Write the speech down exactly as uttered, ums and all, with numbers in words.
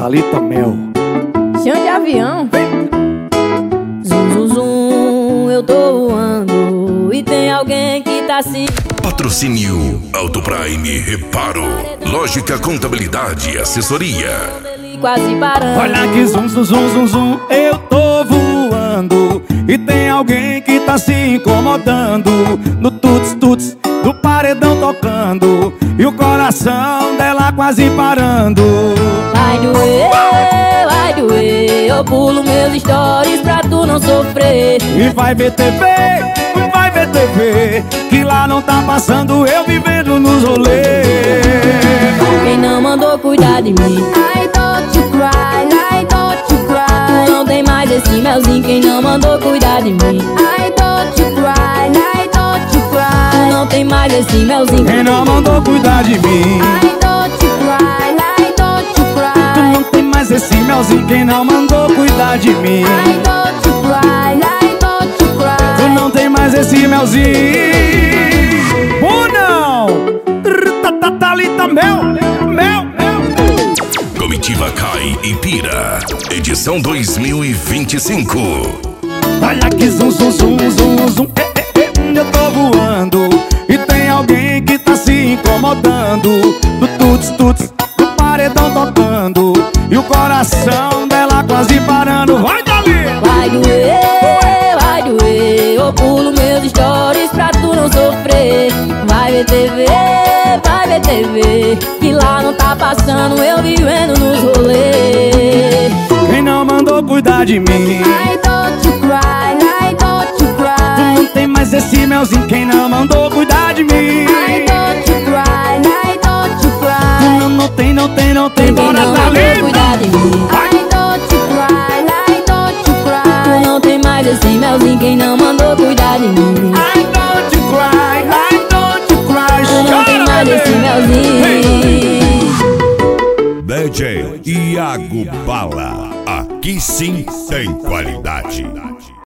Thalita Mel. Chão de avião. Zum, zum, zum, eu tô voando e tem alguém que tá se... Patrocínio Auto Prime Reparo, Lógica Contabilidade e Assessoria. Quase parando. Olha que zum, zum, zum, zum, zum, eu tô voando e tem alguém que tá se incomodando. No tuts, tuts, do paredão tocando e o coração dela quase parando. Vai doer, vai doer, eu pulo meus stories pra tu não sofrer. E vai ver T V, vai ver T V, que lá não tá passando eu vivendo nos rolês. Quem não mandou cuidar de mim? I don't you cry, I don't you cry. Tu não tem mais esse melzinho. Quem não mandou cuidar de mim? I don't you cry, I don't you cry. Tu não tem mais esse melzinho. Quem não mandou cuidar de mim? I don't you cry, I don't you cry. Tu não tem mais esse melzinho. Quem não mandou cuidar de mim? I don't you cry, I don't you cry. Tu não tem mais esse melzinho. Ou não? Thalita Mel, Mel, Mel. Comitiva Cai e Pira, edição dois mil e vinte e cinco. Olha que zum, zum, zum, zum, zum, eh, eh, eh, eu tô voando e tem alguém que tá se incomodando. No tuts, tuts, do paredão tocando e o coração dela quase parando. Vai, Dali! Vai doer, vai doer, eu pulo meus stories pra tu não sofrer. Vai ver T V, vai ver T V, que lá não tá passando eu vivendo nos rolês. Quem não mandou cuidar de mim? I don't you cry, I don't you cry. Tu não tem mais esse melzinho. Quem não mandou cuidar de mim? I don't you cry, I don't you Tu cry. não, não tem, não tem, não tem. Quem Bora, não mandou Thalita! cuidar de mim? I don't you cry, I don't you cry. Tu não tem mais esse melzinho. Quem não mandou cuidar de mim? I don't you cry, I don't you cry. Tu não tem mais esse melzinho. D J Iago Bala, aqui sim tem qualidade.